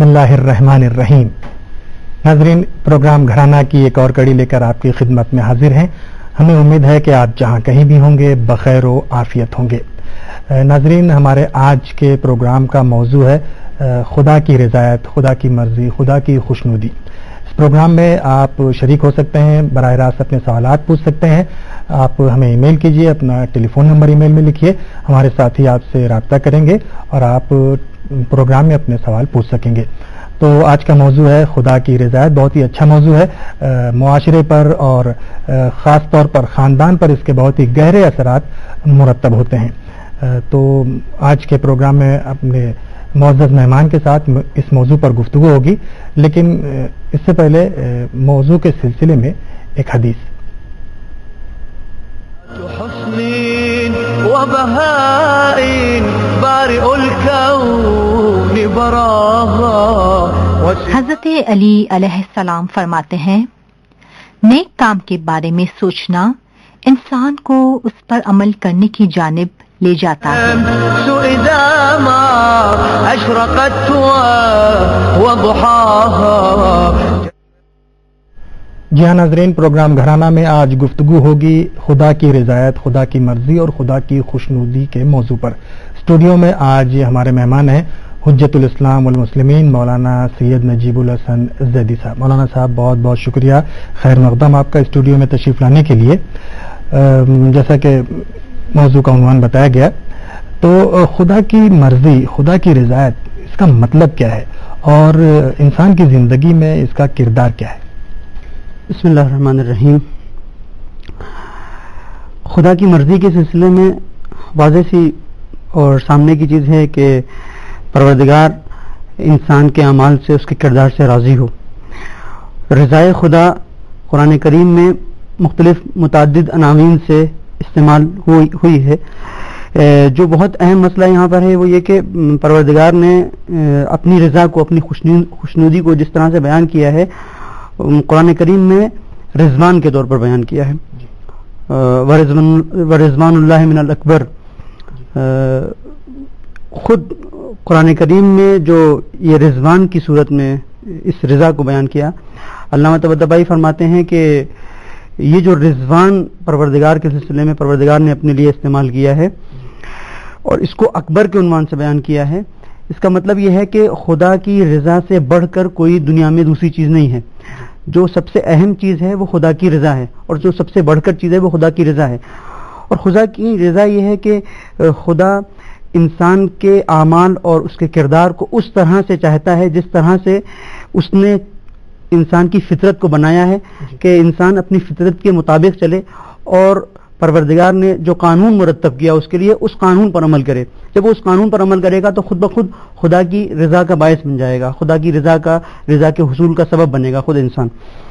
बिस्मिल्लाहिर्रहमानिर्रहीम। नाज़रीन, प्रोग्राम घराना की एक और कड़ी लेकर आपकी खिदमत में हाजिर हैं। हमें उम्मीद है कि आप जहां कहीं भी होंगे बखैर व आफियत होंगे। नाज़रीन, हमारे आज के प्रोग्राम का मौजू है खुदा की रज़ायत, खुदा की मर्जी, खुदा की खुशनुदी। इस प्रोग्राम में आप शरीक हो सकते हैं, बराह रास्त अपने सवालात पूछ सकते हैं। आप हमें ईमेल कीजिए, अपना टेलीफोन नंबर ईमेल में लिखिए, हमारे साथी आपसे रब्ता करेंगे और आप प्रोग्राम में अपने सवाल पूछ सकेंगे। तो आज का मौजू है खुदा की रज़ायत। बहुत ही अच्छा मौजू है। मुआशरे पर और ख़ास तौर पर ख़ानदान पर इसके बहुत ही गहरे असरात मुरतब होते हैं। तो आज के प्रोग्राम में अपने मुअज़्ज़ज़ मेहमान के साथ इस मौजू पर गुफ्तगू होगी, लेकिन इससे पहले मौजू के सिलसिले में एक हदीस। हज़रत अली अलैहिस्सलाम फरमाते हैं, नेक काम के बारे में सोचना इंसान को उस पर अमल करने की जानिब ले जाता है। जी हाँ नाज़रीन, प्रोग्राम घराना में आज गुफ्तगू होगी खुदा की रज़ायत, खुदा की मर्जी और खुदा की खुशनुदी के मौजू पर। स्टूडियो में आज हमारे मेहमान हैं हुज्जतुल इस्लाम वल मुस्लिमीन मौलाना सैयद नजीबुल हसन ज़ैदी साहब। मौलाना साहब, बहुत बहुत शुक्रिया, खैर मक़दम आपका स्टूडियो में तशरीफ़ लाने के लिए। जैसा कि मौजू का उन्वान बताया गया, तो खुदा की मर्जी, खुदा की रज़ायत, इसका मतलब क्या है और इंसान की ज़िंदगी में इसका किरदार क्या है? बिस्मिल्लाहिर्रहमानिर्रहीम। खुदा की मर्जी के सिलसिले में वाज़ेह सी और सामने की चीज़ है कि परवरदिगार इंसान के अमाल से, उसके किरदार से राज़ी हो। रज़ाए खुदा कुरान करीम में मुख्तलिफ मुतअद्दिद अनावीन से इस्तेमाल हुई है। जो बहुत अहम मसला यहाँ पर है वो ये कि परवरदिगार ने अपनी रज़ा को, अपनी खुशनुदी को जिस तरह से बयान किया है, कुरान करीम में रिज़वान के तौर पर बयान किया है। वरिज़वानुल्लाहि मिनल अकबर। खुद कुरान करीम में जो ये रिज़वान की सूरत में इस रज़ा को बयान किया, अल्लामा तबद्दुबाई फरमाते हैं कि ये जो रिज़वान परवरदिगार के सिलसिले में परवरदिगार ने अपने लिए इस्तेमाल किया है और इसको अकबर के उन्वान से बयान किया है, इसका मतलब ये है कि खुदा की रज़ा से बढ़कर कोई दुनिया में दूसरी चीज़ नहीं है। जो सबसे अहम चीज़ है वो खुदा की रज़ा है और जो सबसे बढ़कर चीज़ है वो खुदा की रज़ा है। और खुदा की रज़ा ये है कि खुदा इंसान के आमाल और उसके किरदार को उस तरह से चाहता है जिस तरह से उसने इंसान की फितरत को बनाया है कि इंसान अपनी फितरत के मुताबिक चले और परवरदिगार ने जो कानून मुरतब किया उसके लिए उस कानून पर अमल करे। जब वो उस कानून पर अमल करेगा तो खुद ब खुद खुदा की रज़ा का बायस बन जाएगा, खुदा की रज़ा के हुसूल का सबब बनेगा खुद इंसान।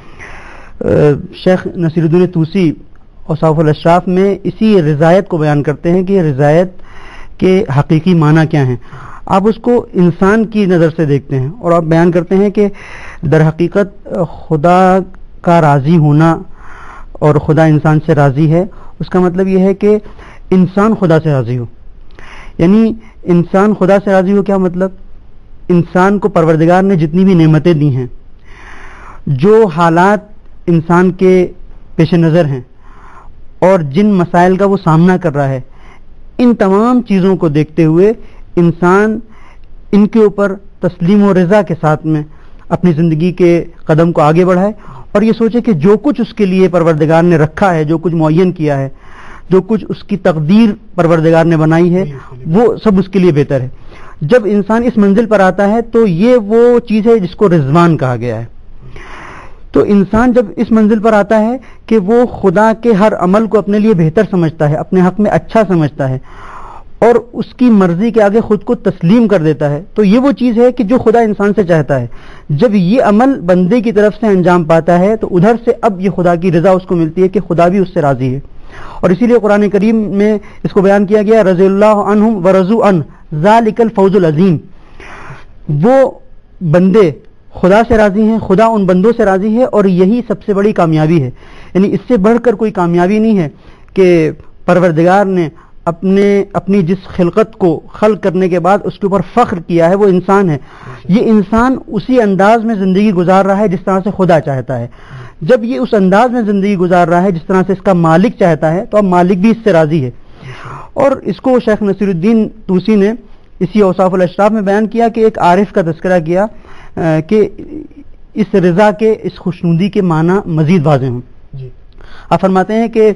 शेख नसीरुद्दीन तूसी औसाफुल अशराफ में इसी रज़ायत को बयान करते हैं कि रज़ायत के हकीकी माना क्या हैं। आप उसको इंसान की नज़र से देखते हैं और आप बयान करते हैं कि दर हकीकत खुदा का राज़ी होना और खुदा इंसान से राज़ी है, उसका मतलब यह है कि इंसान खुदा से राज़ी हो। यानी इंसान खुदा से राज़ी हो, क्या मतलब? इंसान को परवरदिगार ने जितनी भी नेमतें दी हैं, जो हालात इंसान के पेश नज़र हैं और जिन मसाइल का वो सामना कर रहा है, इन तमाम चीज़ों को देखते हुए इंसान इनके ऊपर तस्लीम और रज़ा के साथ में अपनी ज़िंदगी के कदम को आगे बढ़ाए और ये सोचे कि जो कुछ उसके लिए परवरदिगार ने रखा है, जो कुछ मुअय्यन किया है, जो कुछ उसकी तकदीर परवरदिगार ने बनाई है, वो सब उसके लिए बेहतर है। जब इंसान इस मंजिल पर आता है तो ये वो चीज़ है जिसको रिज़वान कहा गया है। तो इंसान जब इस मंजिल पर आता है कि वो खुदा के हर अमल को अपने लिए बेहतर समझता है, अपने हक में अच्छा समझता है और उसकी मर्जी के आगे खुद को तस्लीम कर देता है, तो ये वो चीज़ है कि जो खुदा इंसान से चाहता है। जब ये अमल बंदे की तरफ से अंजाम पाता है तो उधर से अब ये खुदा की रज़ा उसको मिलती है कि खुदा भी उससे राज़ी है। और इसीलिए कुरान करीम में इसको बयान किया गया, रज़ियल्लाहु अन्हुम व रज़ू अन ज़ालिकल फौज़ुल अज़ीम। वो बंदे खुदा से राज़ी हैं, खुदा उन बंदों से राज़ी है और यही सबसे बड़ी कामयाबी है। यानी इससे बढ़कर कोई कामयाबी नहीं है कि परवरदिगार ने اپنی جس خلقت کو خلق کرنے کے بعد اس کے اوپر فخر کیا ہے وہ انسان ہے. یہ انسان اسی انداز میں زندگی گزار رہا ہے جس طرح سے خدا چاہتا ہے. جب یہ اس انداز میں زندگی گزار رہا ہے جس طرح سے اس کا مالک چاہتا ہے تو اب مالک بھی اس سے راضی ہے. اور اس کو شیخ نصیر الدین طوسی نے اسی اوصاف الاشراف میں بیان کیا کہ ایک عارف کا تذکرہ کیا کہ اس رضا کے، اس خوشنودی کے معنی مزید واضح ہوں. آپ فرماتے ہیں کہ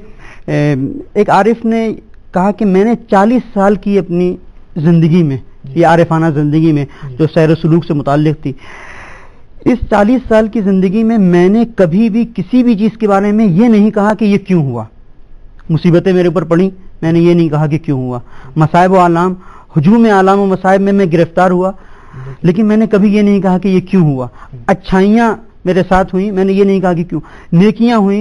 ایک عارف نے کہا کہ میں نے 40 سال کی اپنی زندگی میں، یہ عارفانہ زندگی میں جو سیر و سلوک سے متعلق تھی، اس 40 سال کی زندگی میں نے کبھی بھی کسی بھی چیز کے بارے میں یہ نہیں کہا کہ یہ کیوں ہوا. مصیبتیں میرے اوپر پڑیں، میں نے یہ نہیں کہا کہ کیوں ہوا. مصائب و آلام، ہجوم آلام و مصائب میں گرفتار ہوا، لیکن میں نے کبھی یہ نہیں کہا کہ یہ کیوں ہوا. اچھائیاں میرے ساتھ ہوئیں، میں نے یہ نہیں کہا کہ کیوں. نیکیاں ہوئیں،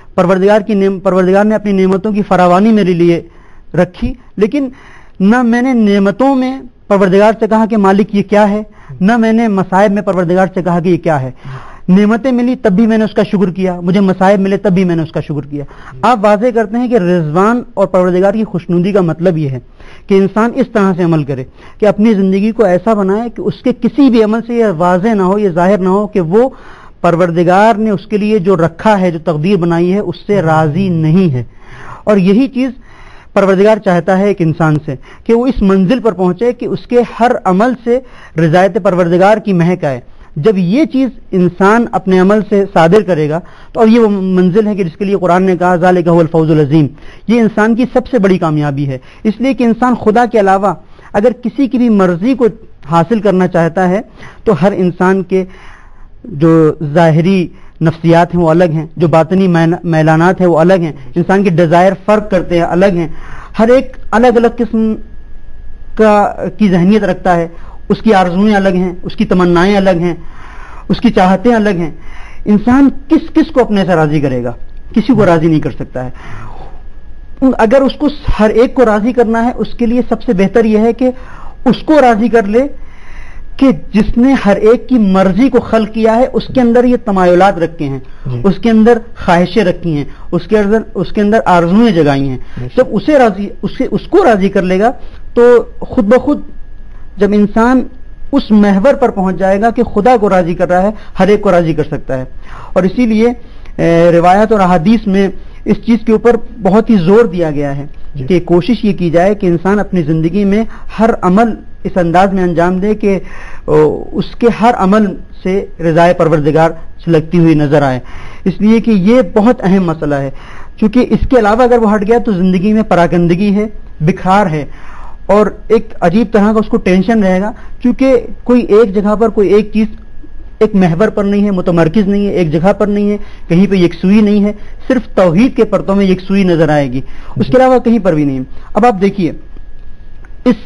پروردگار نے اپنی نعمتوں کی فراوانی میرے لیے رکھی، لیکن نہ میں نے نعمتوں میں پروردگار سے کہا کہ مالک یہ کیا ہے، نہ میں نے مصائب میں پروردگار سے کہا کہ یہ کیا ہے. نعمتیں ملی تب بھی میں نے اس کا شکر کیا، مجھے مصائب ملے تب بھی میں نے اس کا شکر کیا. آپ واضح کرتے ہیں کہ رضوان اور پروردگار کی خوشنودی کا مطلب یہ ہے کہ انسان اس طرح سے عمل کرے کہ اپنی زندگی کو ایسا بنائے کہ اس کے کسی بھی عمل سے یہ واضح نہ ہو، یہ ظاہر نہ ہو کہ وہ پروردگار نے اس کے لیے جو رکھا ہے، جو تقدیر بنائی ہے، اس سے راضی نہیں ہے. اور یہی چیز پروردگار چاہتا ہے ایک انسان سے کہ وہ اس منزل پر پہنچے کہ اس کے ہر عمل سے رضایت پروردگار کی مہک آئے. جب یہ چیز انسان اپنے عمل سے صادر کرے گا تو اب یہ وہ منزل ہے کہ جس کے لیے قرآن نے کہا ذالک هو الفوز العظیم. یہ انسان کی سب سے بڑی کامیابی ہے، اس لیے کہ انسان خدا کے علاوہ اگر کسی کی بھی مرضی کو حاصل کرنا چاہتا ہے تو ہر انسان کے جو ظاہری نفسیات ہیں وہ الگ ہیں، جو باطنی میلانات ہیں وہ الگ ہیں، انسان کے ڈیزائر فرق کرتے ہیں، الگ ہیں. ہر ایک الگ الگ قسم کی ذہنیت رکھتا ہے، اس کی آرزویں الگ ہیں، اس کی تمنائیں الگ ہیں، اس کی چاہتیں الگ ہیں. انسان کس کو اپنے سے راضی کرے گا؟ کسی کو راضی نہیں کر سکتا ہے. اگر اس کو ہر ایک کو راضی کرنا ہے، اس کے لیے سب سے بہتر یہ ہے کہ اس کو راضی کر لے کہ جس نے ہر ایک کی مرضی کو خلق کیا ہے، اس کے اندر یہ تمایلات رکھے ہیں، اس کے اندر خواہشیں رکھی ہیں، اس کے اندر آرزویں جگائی ہیں. جب اس کو راضی کر لے گا تو خود بخود جب انسان اس محور پر پہنچ جائے گا کہ خدا کو راضی کر رہا ہے، ہر ایک کو راضی کر سکتا ہے. اور اسی لیے روایات اور احادیث میں اس چیز کے اوپر بہت ہی زور دیا گیا ہے کہ کوشش یہ کی جائے کہ انسان اپنی زندگی میں ہر عمل اس انداز میں انجام دے کہ اس کے ہر عمل سے رضائے پروردگار چھلکتی ہوئی نظر آئے. اس لیے کہ یہ بہت اہم مسئلہ ہے، چونکہ اس کے علاوہ اگر وہ ہٹ گیا تو زندگی میں پراکندگی ہے، بکھار ہے، اور ایک عجیب طرح کا اس کو ٹینشن رہے گا، کیونکہ کوئی ایک جگہ پر کوئی ایک چیز ایک محور پر نہیں ہے، متمرکز نہیں ہے، ایک جگہ پر نہیں ہے، کہیں پہ یکسوئی نہیں ہے. صرف توحید کے پرتوں میں یکسوئی نظر آئے گی، اس کے علاوہ کہیں پر بھی نہیں. اب آپ دیکھیے اس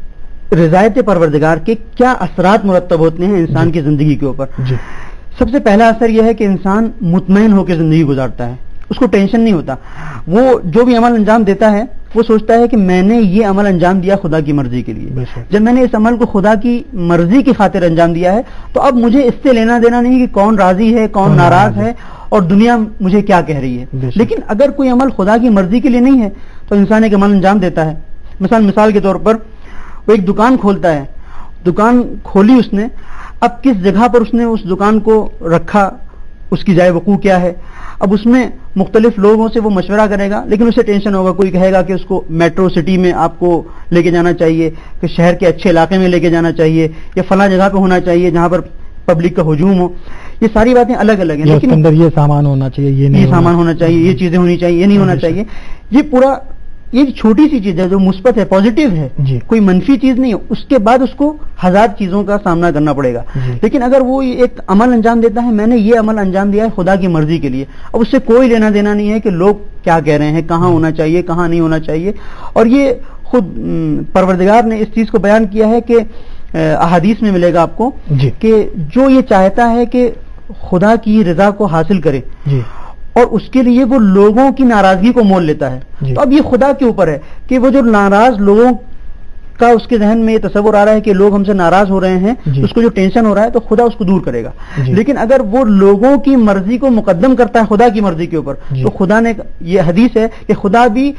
رضایت پروردگار کے کیا اثرات مرتب ہوتے ہیں انسان کی زندگی کے اوپر. سب سے پہلا اثر یہ ہے کہ انسان مطمئن ہو کے زندگی گزارتا ہے، اس کو ٹینشن نہیں ہوتا. وہ جو بھی عمل انجام دیتا ہے وہ سوچتا ہے کہ میں نے یہ عمل انجام دیا خدا کی مرضی کے لیے. جب میں نے اس عمل کو خدا کی مرضی کی خاطر انجام دیا ہے تو اب مجھے اس سے لینا دینا نہیں کہ کون راضی ہے، کون ناراض ہے، اور دنیا مجھے کیا کہہ رہی ہے. لیکن اگر کوئی عمل خدا کی مرضی کے لیے نہیں ہے تو انسان ایک عمل انجام دیتا ہے. مثال کے طور پر وہ ایک دکان کھولتا ہے، دکان کھولی اس نے، اب کس جگہ پر اس نے اس دکان کو رکھا، اس کی جائے وقوع کیا ہے. اب اس میں مختلف لوگوں سے وہ مشورہ کرے گا، لیکن اسے ٹینشن ہوگا. کوئی کہے گا کہ اس کو میٹرو سٹی میں آپ کو لے کے جانا چاہیے، کہ شہر کے اچھے علاقے میں لے کے جانا چاہیے، یا فلاں جگہ پہ ہونا چاہیے جہاں پر پبلک کا ہجوم ہو. یہ ساری باتیں الگ الگ ہیں، لیکن اندر یہ سامان ہونا چاہیے، یہ سامان ہونا چاہیے، یہ چیزیں ہونی چاہیے، یہ نہیں ہونا چاہیے. یہ پورا یہ چھوٹی سی چیز ہے جو مثبت ہے، پازیٹیو ہے، کوئی منفی چیز نہیں ہے. اس کے بعد اس کو ہزار چیزوں کا سامنا کرنا پڑے گا. لیکن اگر وہ ایک عمل انجام دیتا ہے، میں نے یہ عمل انجام دیا ہے خدا کی مرضی کے لیے، اب اس سے کوئی لینا دینا نہیں ہے کہ لوگ کیا کہہ رہے ہیں، کہاں ہونا چاہیے، کہاں نہیں ہونا چاہیے. اور یہ خود پروردگار نے اس چیز کو بیان کیا ہے کہ احادیث میں ملے گا آپ کو کہ جو یہ چاہتا ہے کہ خدا کی رضا کو حاصل کرے اور اس کے لیے وہ لوگوں کی ناراضگی کو مول لیتا ہے، تو اب یہ خدا کے اوپر ہے کہ وہ جو ناراض لوگوں کا اس کے ذہن میں یہ تصور آ رہا ہے کہ لوگ ہم سے ناراض ہو رہے ہیں، اس کو جو ٹینشن ہو رہا ہے تو خدا اس کو دور کرے گا. لیکن اگر وہ لوگوں کی مرضی کو مقدم کرتا ہے خدا کی مرضی کے اوپر، تو خدا نے، یہ حدیث ہے کہ خدا بھی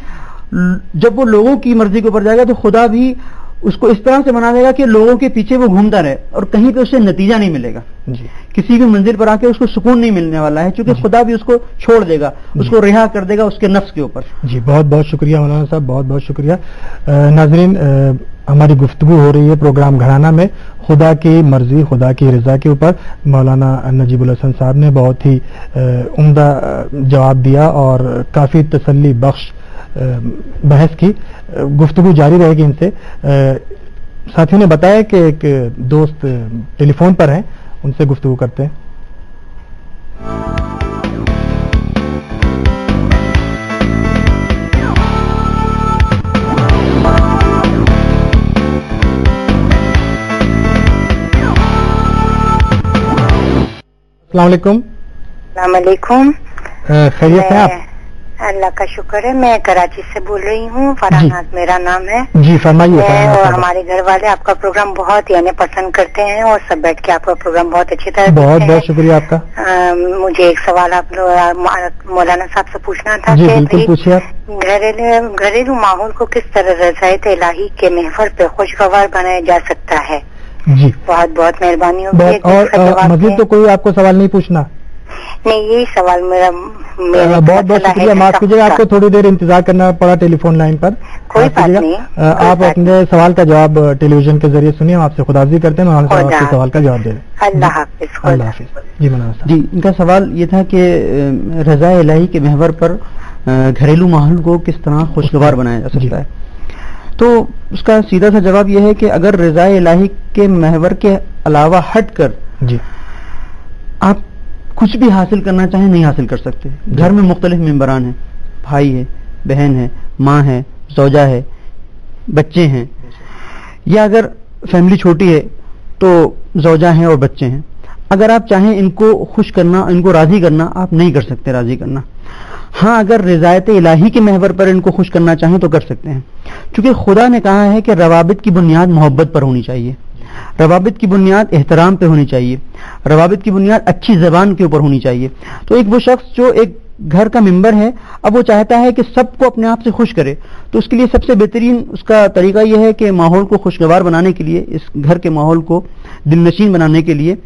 جب وہ لوگوں کی مرضی کے اوپر جائے گا تو خدا بھی اس کو اس طرح سے بنا دے گا کہ لوگوں کے پیچھے وہ گھومتا رہے اور کہیں پہ اسے نتیجہ نہیں ملے گا. جی کسی بھی منزل پر آ کے اس کو سکون نہیں ملنے والا ہے، چونکہ خدا بھی اس کو چھوڑ دے گا، اس کو رہا کر دے گا اس کے نفس کے اوپر. جی بہت بہت شکریہ مولانا صاحب، بہت بہت شکریہ. ناظرین، ہماری گفتگو ہو رہی ہے پروگرام گھرانہ میں خدا کی مرضی خدا کی رضا کے اوپر. مولانا نجیب الحسن صاحب نے بہت ہی عمدہ جواب دیا اور کافی تسلی بخش بحث کی. گفتگو جاری رہے گی ان سے. ساتھیوں نے بتایا کہ ایک دوست ٹیلی فون پر ہیں، ان سے گفتگو کرتے ہیں. السلام علیکم. السلام علیکم. خیریت سے آپ؟ اللہ کا شکر ہے. میں کراچی سے بول رہی ہوں، فرحانات میرا نام ہے. جی فرمائیے. اور ہمارے گھر والے آپ کا پروگرام بہت پسند کرتے ہیں اور سب بیٹھ کے آپ کا پروگرام بہت اچھی طرح. بہت بہت شکریہ آپ کا. مجھے ایک سوال آپ مولانا صاحب سے پوچھنا تھا جی بالکل پوچھیے آپ. گھریلو ماحول کو کس طرح رضایت الہی کے محور پہ خوشگوار بنایا جا سکتا ہے؟ جی بہت بہت مہربانی ہوگی. اور مزید تو کوئی آپ کو سوال نہیں پوچھنا؟ نہیں، یہی سوال میرا. بہت بہت شکریہ. معاف کیجیے آپ کو تھوڑی دیر انتظار کرنا پڑا ٹیلی فون لائن پر. کوئی بات نہیں. آپ اپنے سوال کا جواب ٹیلی ویژن کے ذریعے سنیے. ہم آپ سے خداحافظی کرتے ہیں. مولانا صاحب آپ کے سوال کا جواب دیں. اللہ حافظ. اللہ حافظ. جی مولانا صاحب. جی ان کا سوال یہ تھا کہ رضا الہی کے محور پر گھریلو ماحول کو کس طرح خوشگوار بنایا جا سکتا ہے. تو اس کا سیدھا سا جواب یہ ہے کہ اگر رضا الہی کے محور کے علاوہ ہٹ کر جی آپ کچھ بھی حاصل کرنا چاہیں نہیں حاصل کر سکتے. گھر میں مختلف ممبران ہیں، بھائی ہے، بہن ہے، ماں ہے، زوجہ ہے، بچے ہیں، یا اگر فیملی چھوٹی ہے تو زوجہ ہیں اور بچے ہیں. اگر آپ چاہیں ان کو خوش کرنا، ان کو راضی کرنا، آپ نہیں کر سکتے راضی کرنا. ہاں اگر رضایت الہی کے محور پر ان کو خوش کرنا چاہیں تو کر سکتے ہیں، کیونکہ خدا نے کہا ہے کہ روابط کی بنیاد محبت پر ہونی چاہیے، روابط کی بنیاد احترام پہ ہونی چاہیے، روابط کی بنیاد اچھی زبان کے اوپر ہونی چاہیے. تو ایک وہ شخص جو ایک گھر کا ممبر ہے، اب وہ چاہتا ہے کہ سب کو اپنے آپ سے خوش کرے، تو اس کے لیے سب سے بہترین اس کا طریقہ یہ ہے کہ ماحول کو خوشگوار بنانے کے لیے، اس گھر کے ماحول کو دل نشین بنانے کے لیے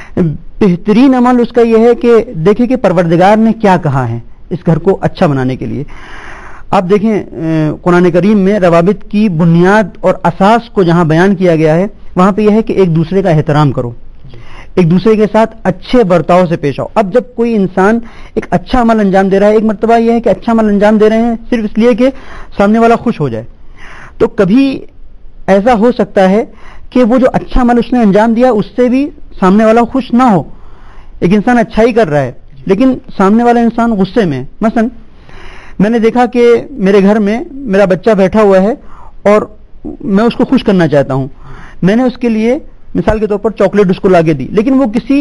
بہترین عمل اس کا یہ ہے کہ دیکھیں کہ پروردگار نے کیا کہا ہے اس گھر کو اچھا بنانے کے لیے. آپ دیکھیں قرآن کریم میں روابط کی بنیاد اور اساس کو جہاں بیان کیا گیا ہے وہاں پہ یہ ہے کہ ایک دوسرے کا احترام کرو، ایک دوسرے کے ساتھ اچھے برتاؤ سے پیش آؤ. اب جب کوئی انسان ایک اچھا عمل انجام دے رہا ہے، ایک مرتبہ یہ ہے کہ اچھا عمل انجام دے رہے ہیں صرف اس لیے کہ سامنے والا خوش ہو جائے، تو کبھی ایسا ہو سکتا ہے کہ وہ جو اچھا عمل اس نے انجام دیا اس سے بھی سامنے والا خوش نہ ہو. ایک انسان اچھائی کر رہا ہے لیکن سامنے والا انسان غصے میں. مثلا میں نے دیکھا کہ میرے گھر میں میرا بچہ بیٹھا ہوا ہے اور میں اس کو خوش کرنا چاہتا ہوں. میں نے اس کے لیے مثال کے طور پر چاکلیٹ اس کو لا کے دی، لیکن وہ کسی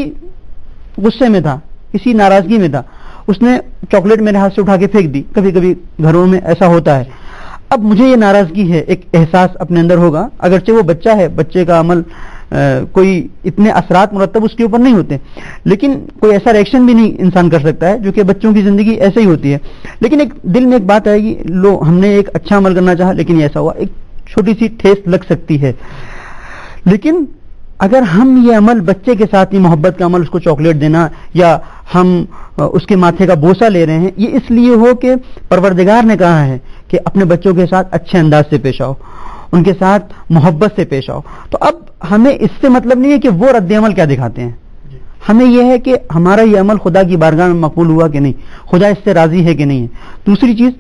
غصے میں تھا، کسی ناراضگی میں تھا، اس نے چاکلیٹ میرے ہاتھ سے اٹھا کے پھینک دی. کبھی کبھی گھروں میں ایسا ہوتا ہے. اب مجھے یہ ناراضگی ہے، ایک احساس اپنے اندر ہوگا، اگرچہ وہ بچہ ہے، بچے کا عمل کوئی اتنے اثرات مرتب اس کے اوپر نہیں ہوتے، لیکن کوئی ایسا ریئیکشن بھی نہیں انسان کر سکتا ہے، جو کہ بچوں کی زندگی ایسے ہی ہوتی ہے. لیکن ایک دل میں ایک بات آئے گی، لو ہم نے ایک اچھا عمل کرنا چاہا لیکن ایسا ہوا، ایک چھوٹی سی ٹھیس لگ سکتی ہے. لیکن اگر ہم یہ عمل بچے کے ساتھ ہی محبت کا عمل، اس کو چاکلیٹ دینا یا ہم اس کے ماتھے کا بوسہ لے رہے ہیں، یہ اس لیے ہو کہ پروردگار نے کہا ہے کہ اپنے بچوں کے ساتھ اچھے انداز سے پیش آؤ، ان کے ساتھ محبت سے پیش آؤ. تو اب ہمیں اس سے مطلب نہیں ہے کہ وہ رد عمل کیا دکھاتے ہیں، ہمیں یہ ہے کہ ہمارا یہ عمل خدا کی بارگاہ میں مقبول ہوا کہ نہیں، خدا اس سے راضی ہے کہ نہیں ہے. دوسری چیز،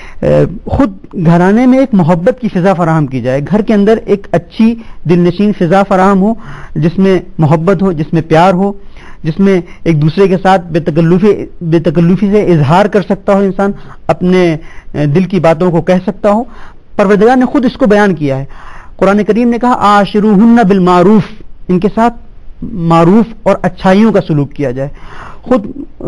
خود گھرانے میں ایک محبت کی فضا فراہم کی جائے، گھر کے اندر ایک اچھی دل نشین فضا فراہم ہو، جس میں محبت ہو، جس میں پیار ہو، جس میں ایک دوسرے کے ساتھ بے تکلفی سے اظہار کر سکتا ہو، انسان اپنے دل کی باتوں کو کہہ سکتا ہو. پروردگار نے خود اس کو بیان کیا ہے. قرآن کریم نے کہا عاشروہن بالمعروف، ان کے ساتھ معروف اور اچھائیوں کا سلوک کیا جائے. خود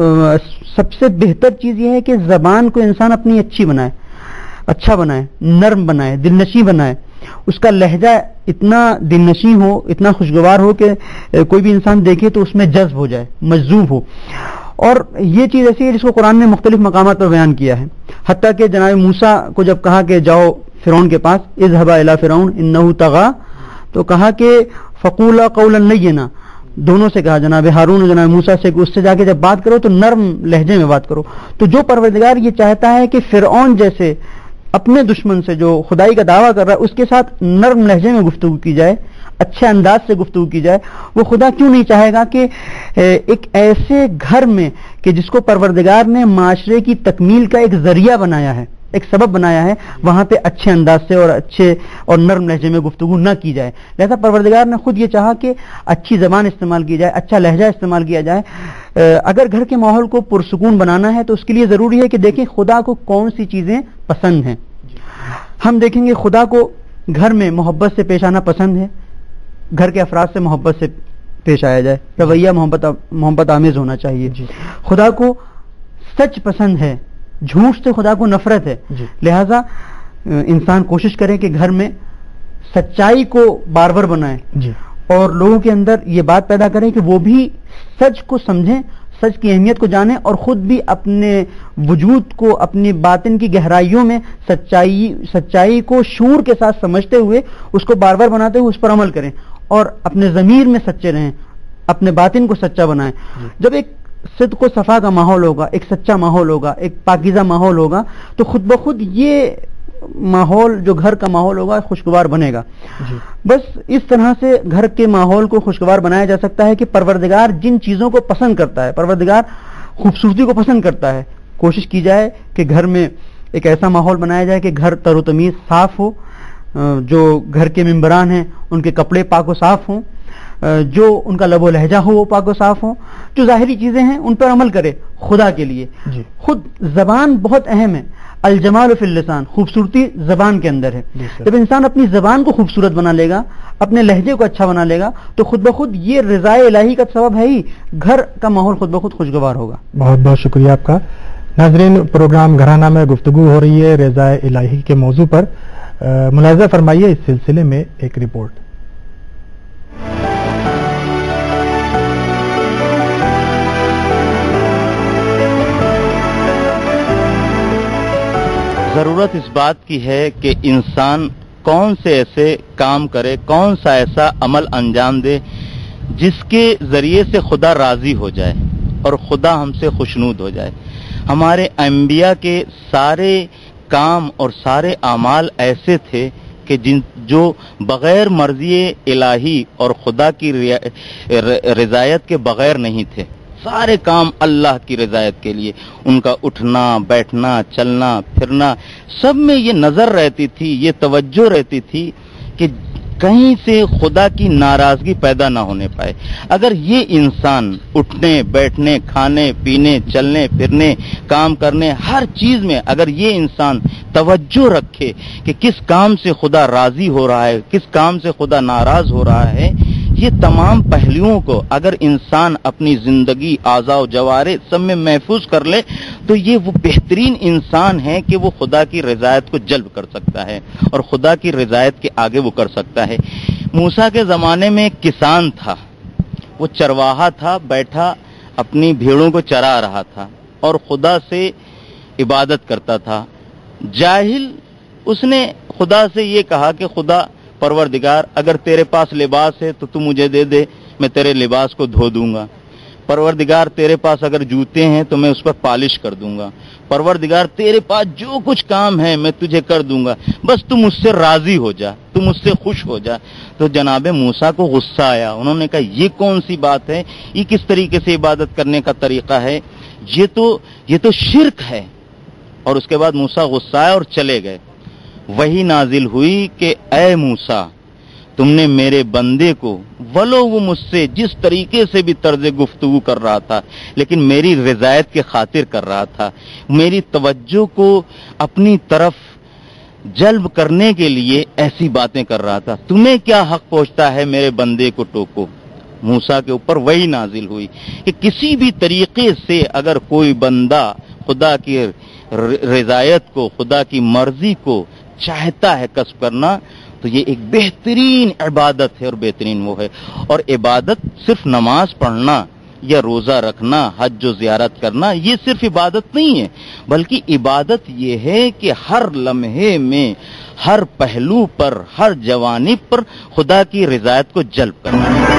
سب سے بہتر چیز یہ ہے کہ زبان کو انسان اپنی اچھی بنائے، اچھا بنائے، نرم بنائے، دل نشیں بنائے. اس کا لہجہ اتنا دل نشیں ہو، اتنا خوشگوار ہو کہ کوئی بھی انسان دیکھے تو اس میں جذب ہو جائے، مجذوب ہو. اور یہ چیز ایسی ہے جس کو قرآن نے مختلف مقامات پر بیان کیا ہے. حتیٰ کہ جناب موسیٰ کو جب کہا کہ جاؤ فرعون کے پاس، اذهبا الی فرعون انه طغى، تو کہا کہ فقولا قولا لینا، دونوں سے کہا جناب ہارون اور جناب موسیٰ سے کہ اس سے جا کے جب بات کرو تو نرم لہجے میں بات کرو. تو جو پروردگار یہ چاہتا ہے کہ فرعون جیسے اپنے دشمن سے جو خدائی کا دعویٰ کر رہا ہے اس کے ساتھ نرم لہجے میں گفتگو کی جائے، اچھے انداز سے گفتگو کی جائے، وہ خدا کیوں نہیں چاہے گا کہ ایک ایسے گھر میں کہ جس کو پروردگار نے معاشرے کی تکمیل کا ایک ذریعہ بنایا ہے، ایک سبب بنایا ہے، وہاں پہ اچھے انداز سے اور اچھے اور نرم لہجے میں گفتگو نہ کی جائے. لہذا پروردگار نے خود یہ چاہا کہ اچھی زبان استعمال کی جائے، اچھا لہجہ استعمال کیا جائے. اگر گھر کے ماحول کو پرسکون بنانا ہے تو اس کے لیے ضروری ہے کہ دیکھیں خدا کو کون سی چیزیں پسند ہیں. ہم دیکھیں گے خدا کو گھر میں محبت سے پیش آنا پسند ہے، گھر کے افراد سے محبت سے پیش آیا جائے، رویہ محبت آمیز ہونا چاہیے. خدا کو سچ پسند ہے، جھوٹ سے خدا کو نفرت ہے. لہذا انسان کوشش کرے کہ گھر میں سچائی کو بار بار بنائے اور لوگوں کے اندر یہ بات پیدا کریں کہ وہ بھی سچ کو سمجھیں، سچ کی اہمیت کو جانیں اور خود بھی اپنے وجود کو، اپنی باطن کی گہرائیوں میں سچائی کو شعور کے ساتھ سمجھتے ہوئے اس کو بار بار بناتے ہوئے اس پر عمل کریں اور اپنے ضمیر میں سچے رہیں، اپنے باطن کو سچا بنائیں. جب ایک صدق و صفا کا ماحول ہوگا، ایک سچا ماحول ہوگا، ایک پاکیزہ ماحول ہوگا تو خود بخود یہ ماحول جو گھر کا ماحول ہوگا خوشگوار بنے گا. بس اس طرح سے گھر کے ماحول کو خوشگوار بنایا جا سکتا ہے کہ پروردگار جن چیزوں کو پسند کرتا ہے، پروردگار خوبصورتی کو پسند کرتا ہے، کوشش کی جائے کہ گھر میں ایک ایسا ماحول بنایا جائے کہ گھر تر و تمیز صاف ہو، جو گھر کے ممبران ہیں ان کے کپڑے پاک و صاف ہوں، جو ان کا لب و لہجہ ہو وہ پاک و صاف ہو، جو ظاہری چیزیں ہیں ان پر عمل کرے خدا کے لیے. خود زبان بہت اہم ہے، الجمال فی اللسان، خوبصورتی زبان کے اندر ہے. جب انسان اپنی زبان کو خوبصورت بنا لے گا، اپنے لہجے کو اچھا بنا لے گا تو خود بخود یہ رضا الہی کا سبب ہے ہی، گھر کا ماحول خود بخود خوشگوار ہوگا. بہت بہت شکریہ آپ کا. ناظرین، پروگرام گھرانہ میں گفتگو ہو رہی ہے رضا الہی کے موضوع پر. ملاحظہ فرمائیے اس سلسلے میں ایک رپورٹ. ضرورت اس بات کی ہے کہ انسان کون سے ایسے کام کرے، کون سا ایسا عمل انجام دے جس کے ذریعے سے خدا راضی ہو جائے اور خدا ہم سے خوشنود ہو جائے. ہمارے انبیاء کے سارے کام اور سارے اعمال ایسے تھے کہ جو بغیر مرضی الہی اور خدا کی رضایت کے بغیر نہیں تھے. سارے کام اللہ کی رضایت کے لیے، ان کا اٹھنا بیٹھنا چلنا پھرنا سب میں یہ نظر رہتی تھی، یہ توجہ رہتی تھی کہ کہیں سے خدا کی ناراضگی پیدا نہ ہونے پائے. اگر یہ انسان اٹھنے بیٹھنے کھانے پینے چلنے پھرنے کام کرنے ہر چیز میں اگر یہ انسان توجہ رکھے کہ کس کام سے خدا راضی ہو رہا ہے، کس کام سے خدا ناراض ہو رہا ہے، یہ تمام پہلوؤں کو اگر انسان اپنی زندگی اعضاء و جوارح سب میں محفوظ کر لے تو یہ وہ بہترین انسان ہے کہ وہ خدا کی رضایت کو جلب کر سکتا ہے اور خدا کی رضایت کے آگے وہ کر سکتا ہے. موسیٰ کے زمانے میں ایک کسان تھا، وہ چرواہا تھا، بیٹھا اپنی بھیڑوں کو چرا رہا تھا اور خدا سے عبادت کرتا تھا. جاہل اس نے خدا سے یہ کہا کہ خدا پروردگار اگر تیرے پاس لباس ہے تو مجھے دے دے، میں تیرے لباس کو دھو دوں گا. پروردگار تیرے پاس اگر جوتے ہیں تو میں اس پر پالش کر دوں گا. پروردگار تیرے پاس جو کچھ کام ہے میں تجھے کر دوں گا، بس تم مجھ سے راضی ہو جا، تم مجھ سے خوش ہو جا. تو جناب موسیٰ کو غصہ آیا، انہوں نے کہا یہ کون سی بات ہے، یہ کس طریقے سے عبادت کرنے کا طریقہ ہے، یہ تو شرک ہے. اور اس کے بعد موسیٰ غصہ آیا اور چلے گئے. وہی نازل ہوئی کہ اے موسیٰ تم نے میرے بندے کو ولو وہ مجھ سے جس طریقے سے بھی طرز گفتگو کر رہا تھا لیکن میری رضایت کے خاطر کر رہا تھا، میری توجہ کو اپنی طرف جلب کرنے کے لیے ایسی باتیں کر رہا تھا، تمہیں کیا حق پہنچتا ہے میرے بندے کو ٹوکو. موسیٰ کے اوپر وہی نازل ہوئی کہ کسی بھی طریقے سے اگر کوئی بندہ خدا کی رضایت کو، خدا کی مرضی کو چاہتا ہے کسب کرنا تو یہ ایک بہترین عبادت ہے اور بہترین وہ ہے. اور عبادت صرف نماز پڑھنا یا روزہ رکھنا، حج و زیارت کرنا یہ صرف عبادت نہیں ہے، بلکہ عبادت یہ ہے کہ ہر لمحے میں، ہر پہلو پر، ہر جوانب پر خدا کی رضایت کو جلب کرنا ہے۔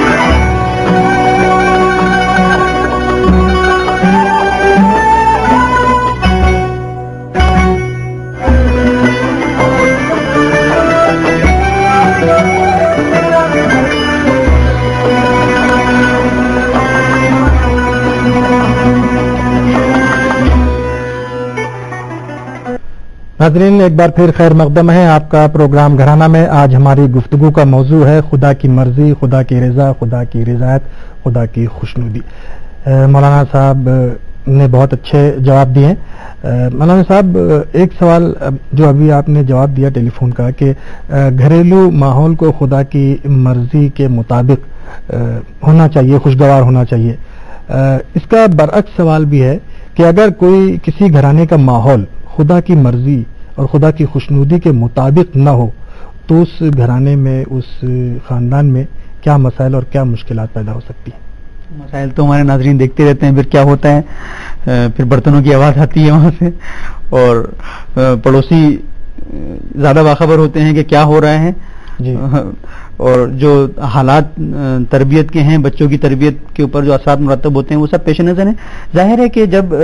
ناظرین، ایک بار پھر خیر مقدم ہے آپ کا پروگرام گھرانہ میں۔ آج ہماری گفتگو کا موضوع ہے خدا کی مرضی، خدا کی رضا، خدا کی رضایت، خدا کی خوشنودی۔ مولانا صاحب نے بہت اچھے جواب دیے ہیں۔ مولانا صاحب، ایک سوال جو ابھی آپ نے جواب دیا ٹیلی فون کا کہ گھریلو ماحول کو خدا کی مرضی کے مطابق ہونا چاہیے، خوشگوار ہونا چاہیے، اس کا برعکس سوال بھی ہے کہ اگر کوئی کسی گھرانے کا ماحول خدا کی مرضی اور خدا کی خوشنودی کے مطابق نہ ہو تو اس گھرانے میں، اس خاندان میں کیا مسائل اور کیا مشکلات پیدا ہو سکتی ہیں؟ مسائل تو ہمارے ناظرین دیکھتے رہتے ہیں، پھر کیا ہوتا ہے، پھر برتنوں کی آواز آتی ہے وہاں سے، اور پڑوسی زیادہ باخبر ہوتے ہیں کہ کیا ہو رہا ہے جی، اور جو حالات تربیت کے ہیں، بچوں کی تربیت کے اوپر جو اثرات مرتب ہوتے ہیں وہ سب پیش نظر ہیں۔ ظاہر ہے کہ جب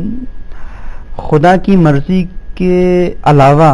خدا کی مرضی کے علاوہ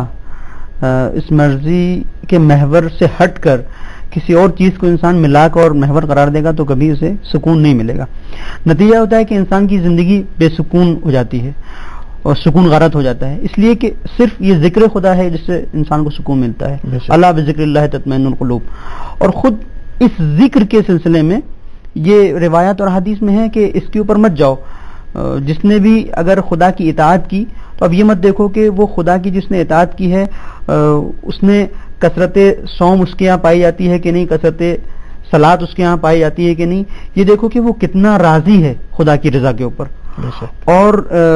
اس مرضی کے محور سے ہٹ کر کسی اور چیز کو انسان ملاک اور محور قرار دے گا تو کبھی اسے سکون نہیں ملے گا۔ نتیجہ ہوتا ہے کہ انسان کی زندگی بے سکون ہو جاتی ہے اور سکون غارت ہو جاتا ہے، اس لیے کہ صرف یہ ذکر خدا ہے جس سے انسان کو سکون ملتا ہے۔ اللہ بذکر اللہ تطمئن القلوب، اور خود اس ذکر کے سلسلے میں یہ روایات اور حدیث میں ہے کہ اس کے اوپر مت جاؤ۔ جس نے بھی اگر خدا کی اطاعت کی تو اب یہ مت دیکھو کہ وہ خدا کی جس نے اطاعت کی ہے اس نے کثرت صوم اس کے یہاں پائی جاتی ہے کہ نہیں، کثرت صلاۃ اس کے یہاں پائی جاتی ہے کہ نہیں، یہ دیکھو کہ وہ کتنا راضی ہے خدا کی رضا کے اوپر، اور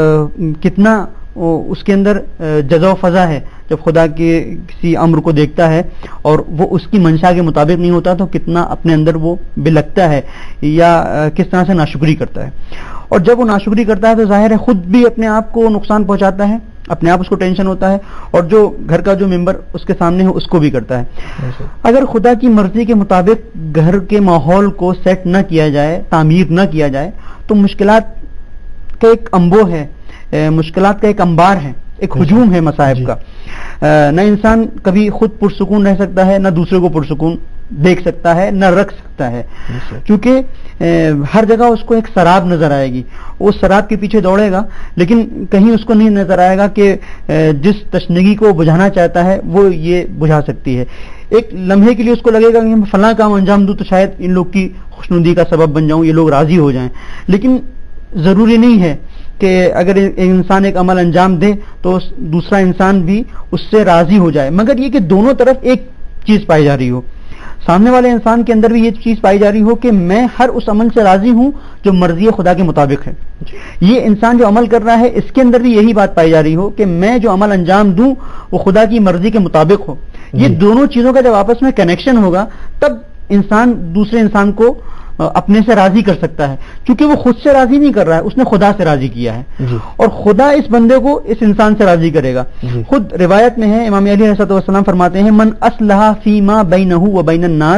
کتنا اس کے اندر جزا و فضا ہے جب خدا کے کسی امر کو دیکھتا ہے اور وہ اس کی منشا کے مطابق نہیں ہوتا تو کتنا اپنے اندر وہ بلکتا ہے یا کس طرح سے ناشکری کرتا ہے۔ اور جب وہ ناشکری کرتا ہے تو ظاہر ہے خود بھی اپنے آپ کو نقصان پہنچاتا ہے، اپنے آپ اس کو ٹینشن ہوتا ہے، اور جو گھر کا جو ممبر اس کے سامنے ہے اس کو بھی کرتا ہے۔ اگر خدا کی مرضی کے مطابق گھر کے ماحول کو سیٹ نہ کیا جائے، تعمیر نہ کیا جائے تو مشکلات کا ایک انبو ہے، مشکلات کا ایک انبار ہے، ایک ہجوم ہے مصائب کا۔ نہ انسان کبھی خود پرسکون رہ سکتا ہے، نہ دوسرے کو پرسکون دیکھ سکتا ہے، نہ رکھ سکتا ہے، کیونکہ ہر جگہ اس کو ایک سراب نظر آئے گی، وہ سراب کے پیچھے دوڑے گا لیکن کہیں اس کو نہیں نظر آئے گا کہ جس تشنگی کو بجھانا چاہتا ہے وہ یہ بجھا سکتی ہے۔ ایک لمحے کے لیے اس کو لگے گا کہ میں فلاں کام انجام دوں تو شاید ان لوگ کی خوشنودی کا سبب بن جاؤں، یہ لوگ راضی ہو جائیں، لیکن ضروری نہیں ہے کہ اگر ایک انسان ایک عمل انجام دے تو دوسرا انسان بھی اس سے راضی ہو جائے، مگر یہ کہ دونوں طرف ایک چیز پائی جا رہی ہو، سامنے والے انسان کے اندر بھی یہ چیز پائی جا رہی ہو کہ میں ہر اس عمل سے راضی ہوں جو مرضی خدا کے مطابق ہے۔ یہ انسان جو عمل کر رہا ہے اس کے اندر بھی یہی بات پائی جا رہی ہو کہ میں جو عمل انجام دوں وہ خدا کی مرضی کے مطابق ہو۔ یہ دونوں چیزوں کا جب آپس میں کنیکشن ہوگا تب انسان دوسرے انسان کو اپنے سے راضی کر سکتا ہے، کیونکہ وہ خود سے راضی نہیں کر رہا ہے، اس نے خدا سے راضی کیا ہے، اور خدا اس بندے کو اس انسان سے راضی کرے گا۔ خود روایت میں ہے، امام علی علیہ السلام فرماتے ہیں من اصلح فیما بینہ و بین الناس،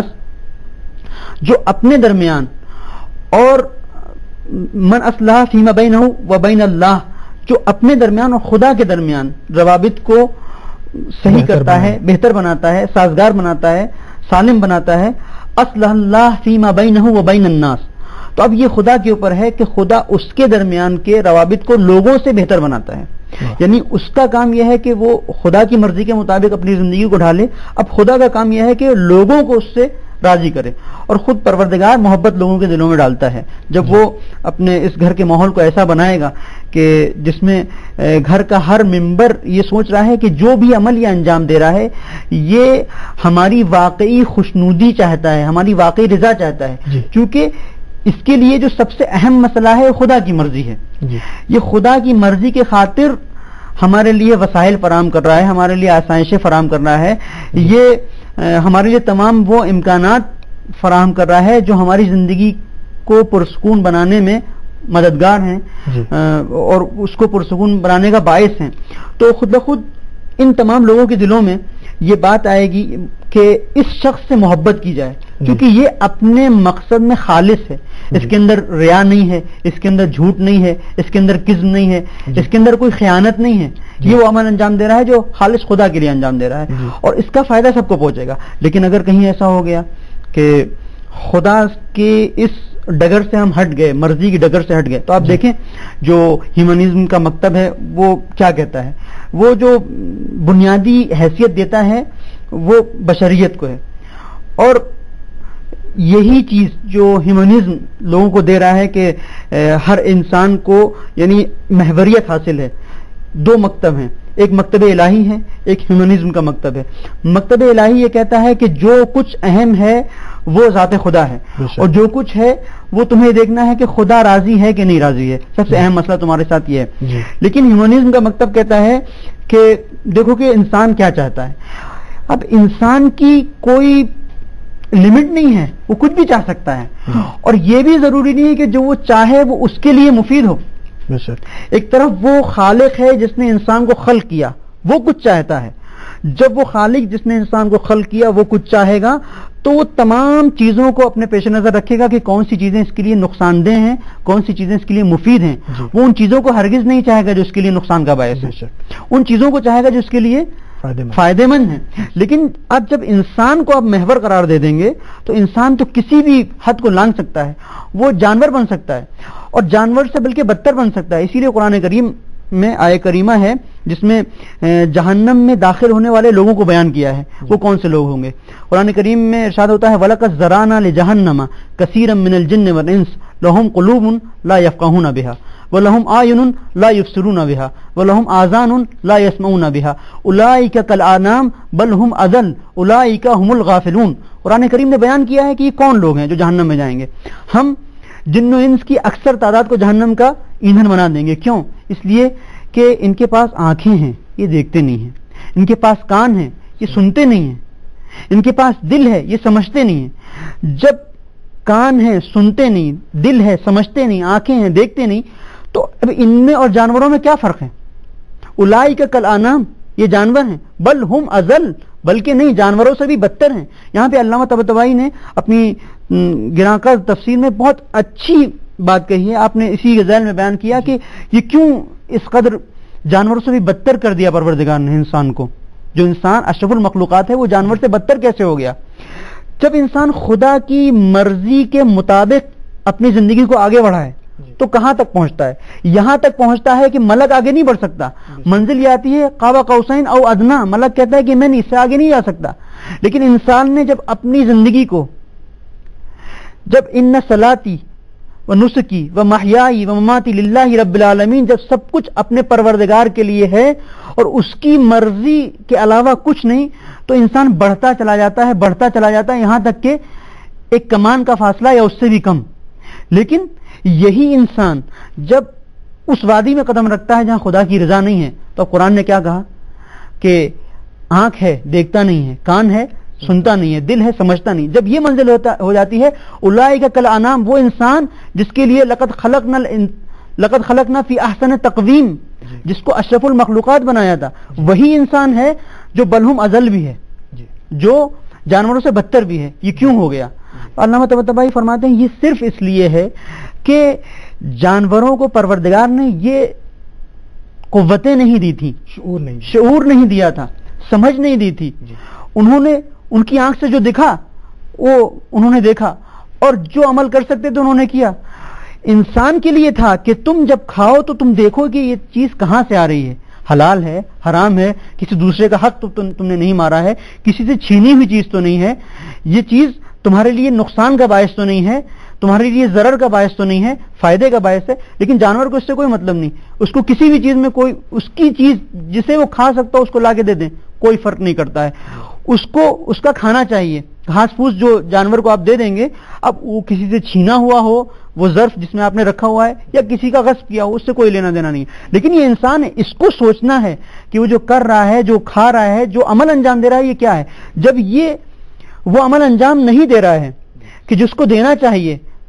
جو اپنے درمیان، اور من اصلح فیما بینہ و بین اللہ، جو اپنے درمیان اور خدا کے درمیان روابط کو صحیح کرتا ہے، بہتر بناتا ہے، سازگار بناتا ہے، سالم بناتا ہے، اصلح اللہ فیما بینہ و بین الناس، تو اب یہ خدا کے اوپر ہے کہ خدا اس کے درمیان کے روابط کو لوگوں سے بہتر بناتا ہے، یعنی اس کا کام یہ ہے کہ وہ خدا کی مرضی کے مطابق اپنی زندگی کو ڈھالے، اب خدا کا کام یہ ہے کہ لوگوں کو اس سے راضی کرے، اور خود پروردگار محبت لوگوں کے دلوں میں ڈالتا ہے جب وہ اپنے اس گھر کے ماحول کو ایسا بنائے گا کہ جس میں گھر کا ہر ممبر یہ سوچ رہا ہے کہ جو بھی عمل یہ انجام دے رہا ہے یہ ہماری واقعی خوشنودی چاہتا ہے، ہماری واقعی رضا چاہتا ہے، کیونکہ اس کے لیے جو سب سے اہم مسئلہ ہے خدا کی مرضی ہے، یہ خدا کی مرضی کے خاطر ہمارے لیے وسائل فراہم کر رہا ہے، ہمارے لیے آسائشیں فراہم کر رہا ہے، یہ ہمارے لیے تمام وہ امکانات فراہم کر رہا ہے جو ہماری زندگی کو پرسکون بنانے میں مددگار ہیں اور اس کو پرسکون بنانے کا باعث ہیں، تو خود بخود ان تمام لوگوں کے دلوں میں یہ بات آئے گی کہ اس شخص سے محبت کی جائے، کیونکہ یہ اپنے مقصد میں خالص ہے، اس کے اندر ریا نہیں ہے، اس کے اندر جھوٹ نہیں ہے، اس کے اندر کذب نہیں ہے، اس کے اندر کوئی خیانت نہیں ہے، یہ وہ عمل انجام دے رہا ہے جو خالص خدا کے لیے انجام دے رہا ہے، اور اس کا فائدہ سب کو پہنچے گا۔ لیکن اگر کہیں ایسا ہو گیا کہ خدا کے اس ڈگر سے ہم ہٹ گئے، مرضی کی ڈگر سے ہٹ گئے، تو آپ دیکھیں جو ہیومنزم کا مکتب ہے وہ کیا کہتا ہے، وہ جو بنیادی حیثیت دیتا ہے وہ بشریت کو ہے، اور یہی چیز جو ہیومنزم لوگوں کو دے رہا ہے کہ ہر انسان کو یعنی محوریت حاصل ہے۔ دو مکتب ہیں، ایک مکتب الہی ہے، ایک ہیومنزم کا مکتب ہے۔ مکتب الہی یہ کہتا ہے کہ جو کچھ اہم ہے وہ ذات خدا ہے، اور جو کچھ ہے وہ تمہیں دیکھنا ہے کہ خدا راضی ہے کہ نہیں راضی ہے، سب سے اہم مسئلہ تمہارے ساتھ یہ ہے۔ لیکن ہیومنزم کا مکتب کہتا ہے کہ دیکھو کہ انسان کیا چاہتا ہے۔ اب انسان کی کوئی لمٹ نہیں ہے، وہ کچھ بھی چاہ سکتا ہے، اور یہ بھی ضروری نہیں ہے کہ جو وہ چاہے وہ اس کے لیے مفید ہو۔ ایک طرف وہ خالق ہے جس نے انسان کو خلق کیا، وہ کچھ چاہتا ہے۔ جب وہ خالق جس نے انسان کو خلق کیا وہ کچھ چاہے گا تو وہ تمام چیزوں کو اپنے پیش نظر رکھے گا کہ کون سی چیزیں اس کے لیے نقصان دہ ہیں، کون سی چیزیں اس کے لیے مفید ہیں۔ وہ ان چیزوں کو ہرگز نہیں چاہے گا جو اس کے لیے نقصان کا باعث ہے، ان چیزوں کو چاہے گا جو اس کے لیے فائدے مند ہیں۔ لیکن اب جب انسان کو اب محور قرار دے دیں گے تو انسان تو کسی بھی حد کو لانگ سکتا ہے، وہ جانور بن سکتا ہے، اور جانور سے بلکہ بدتر بن سکتا ہے۔ اسی لیے قرآن کریم میں آیہ کریمہ ہے جس میں جہنم میں داخل ہونے والے لوگوں کو بیان کیا ہے، وہ کون سے لوگ ہوں گے۔ قرآن کریم میں ارشاد ہوتا ہے وَلَقَدْ ذَرَأْنَا لِجَهَنَّمَ كَثِيرًا مِنَ الْجِنِّ وَالْإِنسِ لَهُمْ قُلُوبٌ لَا يَفْقَهُونَ بِهَا وَلَهُمْ أَعْيُنٌ لَا يُبْصِرُونَ بِهَا وَلَهُمْ آذَانٌ لَا يَسْمَعُونَ بِهَا أُولَئِكَ كَالْأَنْعَامِ بَلْ هُمْ أَضَلُّ أُولَئِكَ هُمُ الْغَافِلُونَ۔ قرآن کریم نے بیان کیا ہے کہ یہ کون لوگ ہیں جو جہنم میں جائیں گے۔ ہم جن و انس کی اکثر تعداد کو جہنم کا ایندھن بنا دیں گے۔ کیوں؟ اس لیے کہ ان کے پاس آنکھیں ہیں، یہ دیکھتے نہیں ہیں، ان کے پاس کان ہیں، یہ سنتے نہیں ہیں، ان کے پاس دل ہے، یہ سمجھتے نہیں ہیں۔ جب کان ہے سنتے نہیں، دل ہے سمجھتے نہیں، آنکھیں ہیں دیکھتے نہیں، تو اب ان میں اور جانوروں میں کیا فرق ہے؟ اولئک کالانعام، یہ جانور ہیں، بل ہم اضل، بلکہ نہیں جانوروں سے بھی بدتر ہیں۔ یہاں پہ علامہ طباطبائی نے اپنی گراں تفسیر میں بہت اچھی بات کہی ہے۔ آپ نے اسی غزل میں بیان کیا کہ یہ کیوں اس قدر جانوروں سے بھی بدتر کر دیا پروردگار نے انسان کو۔ جو انسان اشرف المخلوقات ہے وہ جانور سے بدتر کیسے ہو گیا؟ جب انسان خدا کی مرضی کے مطابق اپنی زندگی کو آگے بڑھائے تو کہاں تک پہنچتا ہے؟ یہاں تک پہنچتا ہے کہ ملک آگے نہیں بڑھ سکتا، منزل یہ آتی ہے قاب قوسین او ادنا، ملک کہتا ہے کہ میں اس سے آگے نہیں جا سکتا۔ لیکن انسان نے جب اپنی زندگی کو، جب ان صلاتی و نسکی و محیائی و مماتی للہ رب العالمین، جب سب کچھ اپنے پروردگار کے لیے ہے اور اس کی مرضی کے علاوہ کچھ نہیں، تو انسان بڑھتا چلا جاتا ہے، بڑھتا چلا جاتا ہے، یہاں تک کہ ایک کمان کا فاصلہ یا اس سے بھی کم۔ لیکن یہی انسان جب اس وادی میں قدم رکھتا ہے جہاں خدا کی رضا نہیں ہے، تو قرآن نے کیا کہا کہ آنکھ ہے دیکھتا نہیں ہے، کان ہے سنتا نہیں ہے، دل ہے سمجھتا نہیں۔ جب یہ منزل ہو جاتی ہے اولئک کالانعام، وہ انسان جس کے لیے لقد خلقنا فی احسن تقویم، جس کو اشرف المخلوقات بنایا تھا، وہی انسان ہے جو بلہم اضل بھی ہے، جو جانوروں سے بدتر بھی ہے۔ یہ کیوں ہو گیا؟ علامہ طباطبائی فرماتے ہیں یہ صرف اس لیے ہے کہ جانوروں کو پروردگار نے یہ قوتیں نہیں دی تھی، شعور نہیں دیا تھا، سمجھ نہیں دی تھی۔ انہوں نے ان کی آنکھ سے جو دکھا وہ انہوں نے دیکھا، اور جو عمل کر سکتے تھے انہوں نے کیا۔ انسان کے لیے تھا کہ تم جب کھاؤ تو تم دیکھو کہ یہ چیز کہاں سے آ رہی ہے، حلال ہے حرام ہے، کسی دوسرے کا حق تو تم نے نہیں مارا ہے، کسی سے چھینی ہوئی چیز تو نہیں ہے، یہ چیز تمہارے لیے نقصان کا باعث تو نہیں ہے، تمہارے لیے ضرر کا باعث تو نہیں ہے، فائدے کا باعث ہے۔ لیکن جانور کو اس سے کوئی مطلب نہیں، اس کو کسی بھی چیز میں کوئی اس کی چیز جسے وہ کھا سکتا اس کو لا کے دے دیں، کوئی فرق نہیں کرتا ہے۔ اس کو اس کا کھانا چاہیے، گھاس پھوس جو جانور کو آپ دے دیں گے، اب وہ کسی سے چھینا ہوا ہو، وہ ظرف جس میں آپ نے رکھا ہوا ہے، یا کسی کا غصب کیا ہو، اس سے کوئی لینا دینا نہیں ہے۔ لیکن یہ انسان ہے، اس کو سوچنا ہے کہ وہ جو کر رہا ہے، جو کھا رہا ہے، جو عمل انجام دے رہا ہے، یہ کیا ہے۔ جب یہ وہ عمل انجام نہیں دے رہا ہے کہ جس کو دینا چاہیے، تو اب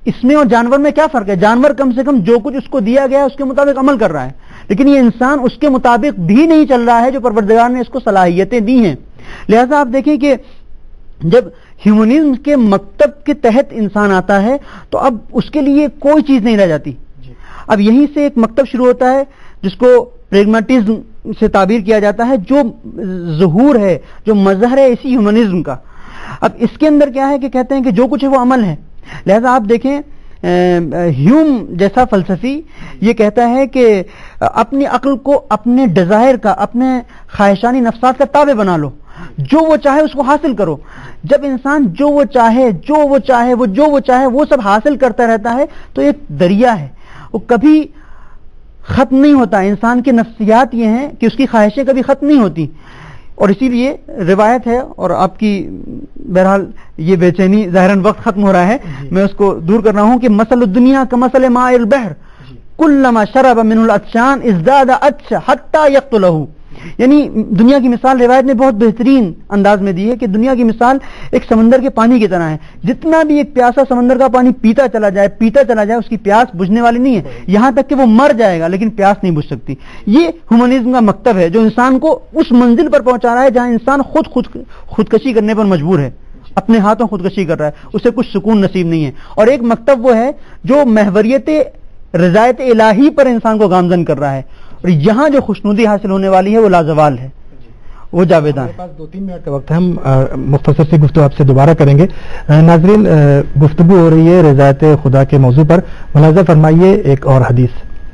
اس میں اور جانور میں کیا فرق ہے؟ جانور کم سے کم جو کچھ اس کو دیا گیا ہے اس کے مطابق عمل کر رہا ہے، لیکن یہ انسان اس کے مطابق بھی نہیں چل رہا ہے جو پروردگار نے اس کو صلاحیتیں دی ہیں۔ لہذا آپ دیکھیں کہ جب ہیومنزم کے مکتب کے تحت انسان آتا ہے تو اب اس کے لیے کوئی چیز نہیں رہ جاتی۔ اب یہیں سے ایک مکتب شروع ہوتا ہے جس کو پریگمیٹزم سے تعبیر کیا جاتا ہے، جو ظہور ہے، جو مظہر ہے اسی ہیومنزم کا۔ اب اس کے اندر کیا ہے کہ کہتے ہیں کہ جو کچھ ہے وہ عمل ہے۔ لہذا آپ دیکھیں ہیوم جیسا فلسفی یہ کہتا ہے کہ اپنی عقل کو اپنے ڈیزائر کا، اپنے خواہشانی نفسات کا تابع بنا لو، جو وہ چاہے اس کو حاصل کرو۔ جب انسان جو وہ چاہے وہ سب حاصل کرتا رہتا ہے تو ایک دریا ہے، وہ کبھی ختم نہیں ہوتا۔ انسان کی نفسیات یہ ہیں کہ اس کی خواہشیں کبھی ختم نہیں ہوتی، اور اسی لیے روایت ہے، اور آپ کی بہرحال یہ بے چینی ظاہراً وقت ختم ہو رہا ہے، میں اس کو دور کر رہا ہوں کہ مثل الدنیا کمثل ماء البحر کلما شرب منه العطشان ازداد عطشا حتى يقتله، یعنی دنیا کی مثال روایت نے بہت بہترین انداز میں دی ہے کہ دنیا کی مثال ایک سمندر کے پانی کی طرح ہے۔ جتنا بھی ایک پیاسا سمندر کا پانی پیتا چلا جائے اس کی پیاس بجھنے والی نہیں ہے، یہاں تک کہ وہ مر جائے گا لیکن پیاس نہیں بجھ سکتی۔ یہ ہیومنزم کا مکتب ہے جو انسان کو اس منزل پر پہنچا رہا ہے جہاں انسان خودکشی کرنے پر مجبور ہے، اپنے ہاتھوں خودکشی کر رہا ہے، اسے کچھ سکون نصیب نہیں ہے۔ اور ایک مکتب وہ ہے جو محوریت رضایت الہی پر انسان کو گامزن کر رہا ہے، اور یہاں جو خوشنودی حاصل ہونے والی ہے وہ لازوال ہے، وہ جاویدان۔ ہمارے پاس 2-3 منٹ کا وقت ہے، ہم مختصر سی گفتگو آپ سے دوبارہ کریں گے۔ ناظرین، گفتگو ہو رہی ہے رضایت خدا کے موضوع پر، ملاحظہ فرمائیے ایک اور حدیث۔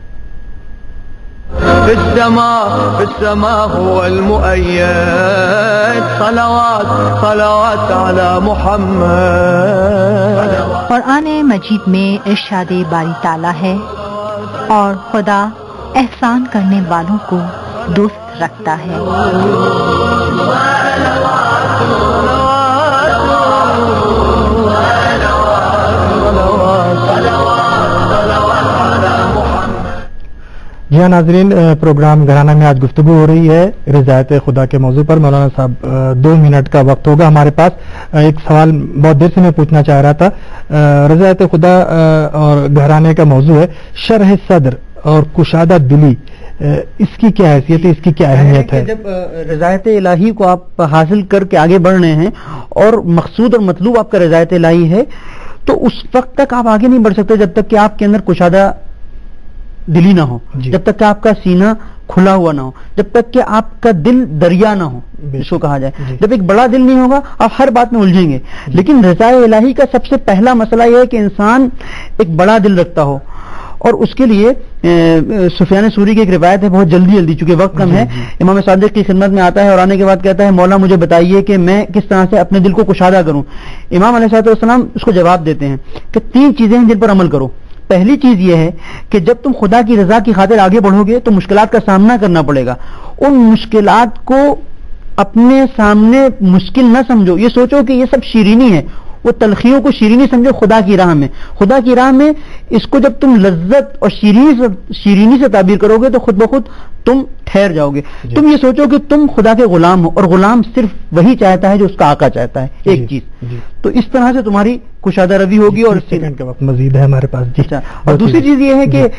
في السماء هو المؤيد صلوات على محمد۔ قرآن مجید میں ارشاد باری تعالیٰ ہے، اور خدا احسان کرنے والوں کو دوست رکھتا ہے۔ جی ہاں ناظرین، پروگرام گھرانہ میں آج گفتگو ہو رہی ہے رضایت خدا کے موضوع پر۔ مولانا صاحب 2 منٹ کا وقت ہوگا ہمارے پاس۔ ایک سوال بہت دیر سے میں پوچھنا چاہ رہا تھا، رضایت خدا اور گھرانے کا موضوع ہے شرح صدر اور کشادہ دلی، اس کی کیا حیثیت ہے، اس کی کیا اہمیت ہے؟ جب رضایت الہی کو آپ حاصل کر کے آگے بڑھ رہے ہیں اور مقصود اور مطلوب آپ کا رضایت الہی ہے، تو اس وقت تک آپ آگے نہیں بڑھ سکتے جب تک کہ آپ کے اندر کشادہ دلی نہ ہو، جب تک کہ آپ کا سینہ کھلا ہوا نہ ہو، جب تک کہ آپ کا دل دریا نہ ہو، اس کو کہا جائے۔ جب ایک بڑا دل نہیں ہوگا آپ ہر بات میں الجھیں گے۔ لیکن رضا الہی کا سب سے پہلا مسئلہ یہ ہے کہ انسان ایک بڑا دل رکھتا ہو، اور اس کے لیے سفیان ثوری کی ایک روایت ہے، بہت جلدی چونکہ وقت کم ہے، امام صادق کی خدمت میں آتا ہے اور آنے کے بعد کہتا ہے مولا مجھے بتائیے کہ میں کس طرح سے اپنے دل کو کشادہ کروں۔ امام علیہ السلام اس کو جواب دیتے ہیں کہ 3 چیزیں ہیں جن پر عمل کرو۔ پہلی چیز یہ ہے کہ جب تم خدا کی رضا کی خاطر آگے بڑھو گے تو مشکلات کا سامنا کرنا پڑے گا، ان مشکلات کو اپنے سامنے مشکل نہ سمجھو، یہ سوچو کہ یہ سب شیرینی ہے، وہ تلخیوں کو شیرینی سمجھو خدا کی راہ میں۔ خدا کی راہ میں اس کو جب تم لذت اور شیرینی سے تعبیر کرو گے تو خود بخود تم ٹھہر جاؤ گے۔ تم یہ سوچو کہ تم خدا کے غلام ہو، اور غلام صرف وہی چاہتا ہے جو اس کا آقا چاہتا ہے، ایک چیز۔ تو اس طرح سے تمہاری کشادہ روی ہوگی۔ اور سیکنڈ کا وقت مزید ہے ہمارے پاس۔ اور دوسری چیز یہ ہے کہ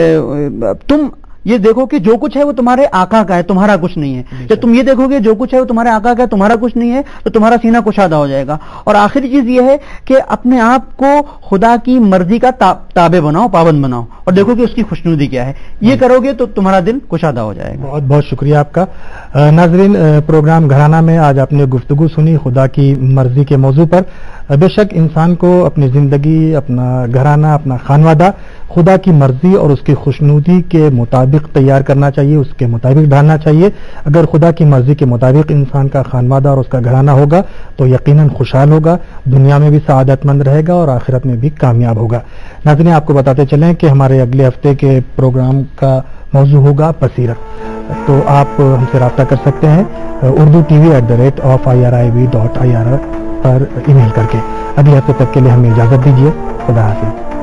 تم یہ دیکھو کہ جو کچھ ہے وہ تمہارے آقا کا ہے، تمہارا کچھ نہیں ہے۔ جب تم یہ دیکھو گے جو کچھ ہے وہ تمہارے آقا کا ہے، تمہارا کچھ نہیں ہے، تو تمہارا سینہ کشادہ ہو جائے گا۔ اور آخری چیز یہ ہے کہ اپنے آپ کو خدا کی مرضی کا تابع بناؤ، پابند بناؤ، اور دیکھو کہ اس کی خوشنودی کیا ہے۔ یہ کرو گے تو تمہارا دل کشادہ ہو جائے گا۔ بہت بہت شکریہ آپ کا۔ ناظرین، پروگرام گھرانہ میں آج آپ نے گفتگو سنی خدا کی مرضی کے موضوع پر۔ بے شک انسان کو اپنی زندگی، اپنا گھرانہ، اپنا خانوادہ خدا کی مرضی اور اس کی خوشنودی کے مطابق تیار کرنا چاہیے، اس کے مطابق ڈھالنا چاہیے۔ اگر خدا کی مرضی کے مطابق انسان کا خانوادہ اور اس کا گھرانہ ہوگا تو یقیناً خوشحال ہوگا، دنیا میں بھی سعادت مند رہے گا اور آخرت میں بھی کامیاب ہوگا۔ ناظرین، آپ کو بتاتے چلیں کہ ہمارے اگلے ہفتے کے پروگرام کا موضوع ہوگا بصیرت، تو آپ ہم سے رابطہ کر سکتے ہیں urdu@irib.ir پر ای میل کر کے۔ اگلے ہفتے تک کے لیے ہمیں اجازت دیجیے، خدا حافظ۔